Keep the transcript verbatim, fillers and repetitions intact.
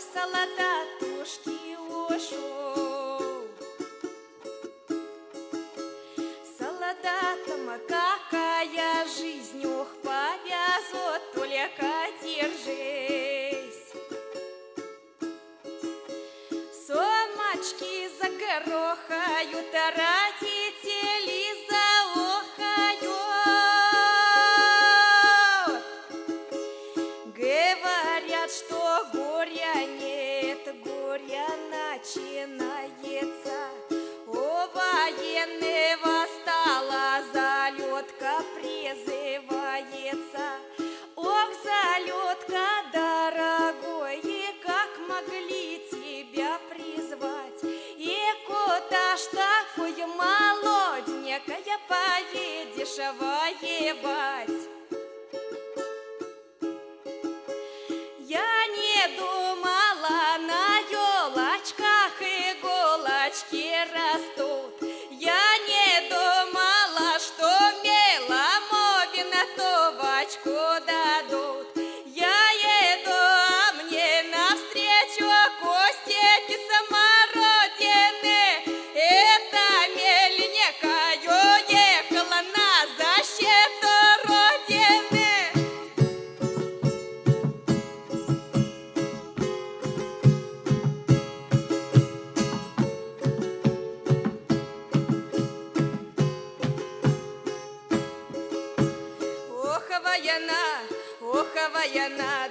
солдатушки ушел. Солдатам какая жизнь, ох, повязут, только держись. Сумочки загорохают, а родители заохают. Говорят, что горя нет, горя начинается. У военного стала залетка призывается. Ох, залетка, дорогой, и как могли тебя призвать? И куда ж такой молоденькая поедешь воевать? Я не думала, на елочках иголочки растут. Я не думала, что мелому винтовочку дадут. Я еду, а мне навстречу костяки самородины. Это мельникою ехала на защиту Родины. Ох, война, ох, война,